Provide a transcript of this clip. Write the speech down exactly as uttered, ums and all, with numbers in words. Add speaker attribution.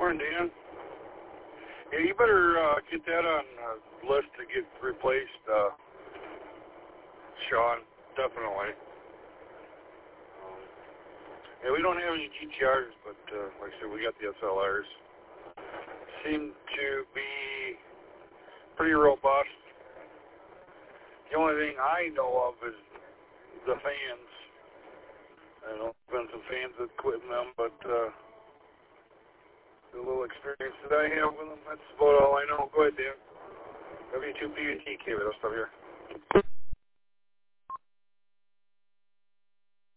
Speaker 1: Morning, Dan. Yeah, you better uh, get that on the list to get replaced, uh, Sean. Definitely. Um, yeah, we don't have any G T Rs, but uh, like I said, we got the S L Rs. Seem to be pretty robust. The only thing I know of is the fans. I know there's been some fans that quit them, but uh, the little experience that I have with them, that's about all I know. Go ahead, Dan. W two P U T, K V, I'll stop here.